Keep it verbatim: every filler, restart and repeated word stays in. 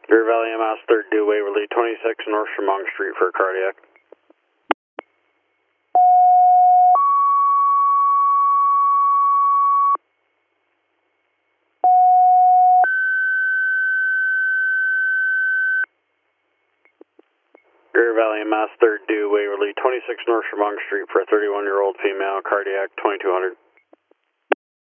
Deer Valley M S third due Waverly, twenty-six North Chemung Street for cardiac. Deer Valley M S third due Waverly, twenty-six North Chemung Street for a thirty-one year old female, cardiac, twenty-two hundred.